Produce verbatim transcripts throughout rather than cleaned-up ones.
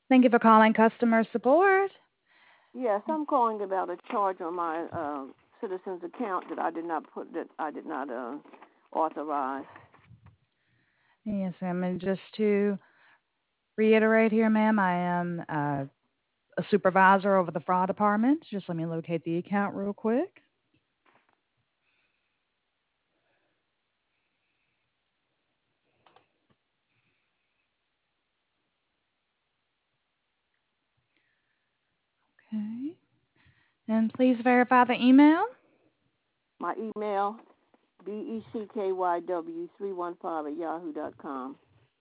Thank you for calling customer support. Yes, I'm calling about a charge on my uh, citizens account that I did not put that I did not uh, authorize. Yes, ma'am. And just to reiterate here, ma'am, I am uh, a supervisor over the fraud department. Just let me locate the account real quick. Okay. And please verify the email. My email, B E C K Y W three one five at yahoo dot com.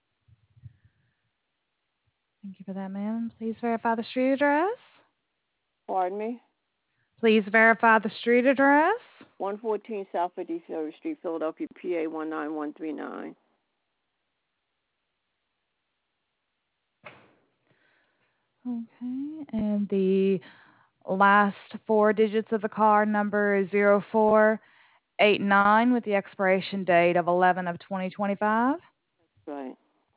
Thank you for that, ma'am. Please verify the street address. Pardon me? Please verify the street address. one fourteen South fifty-third Street, Philadelphia, P A one nine one three nine. Okay. And the last four digits of the card number is zero four eight nine with the expiration date of eleven of twenty twenty-five. Right.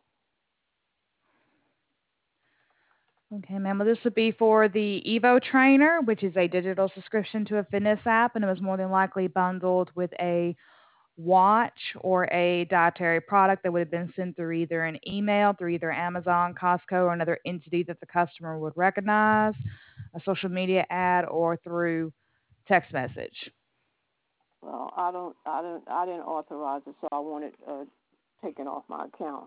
Okay, ma'am. Well, this would be for the Evo Trainer, which is a digital subscription to a fitness app, and it was more than likely bundled with a watch or a dietary product that would have been sent through either an email, through either Amazon, Costco, or another entity that the customer would recognize, a social media ad, or through text message. Well, I don't, I don't, I didn't authorize it, so I want it uh, taken off my account.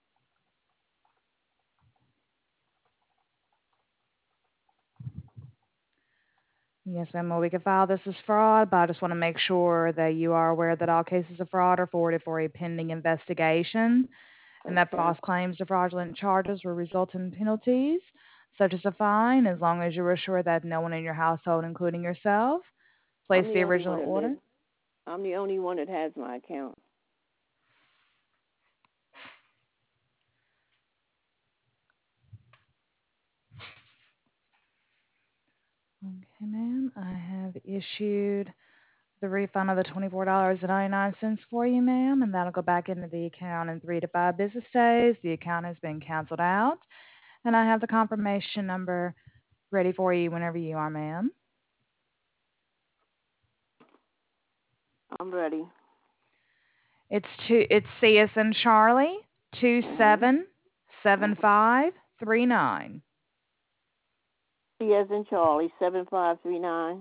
Yes, ma'am. Well, we can file this as fraud, but I just want to make sure that you are aware that all cases of fraud are forwarded for a pending investigation, and that Okay. false claims or fraudulent charges will result in penalties, such as a fine, as long as you're assured that no one in your household, including yourself, I'm placed the the only one original that order. lives. I'm the only one that has my account. Okay, ma'am. I have issued the refund of the twenty-four dollars and ninety-nine cents for you, ma'am, and that'll go back into the account in three to five business days. The account has been canceled out, and I have the confirmation number ready for you whenever you are, ma'am. I'm ready. It's two. It's C S and Charlie two Mhm. seven seven Mhm. five three nine. C as in Charlie, seven five three nine.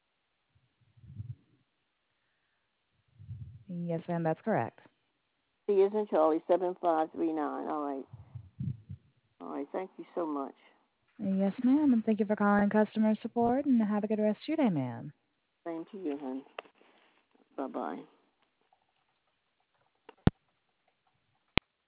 Yes, ma'am. That's correct. C as in Charlie, seven five three nine. All right. All right. Thank you so much. Yes, ma'am. And thank you for calling customer support. And have a good rest of your day, ma'am. Same to you, honey. Bye bye.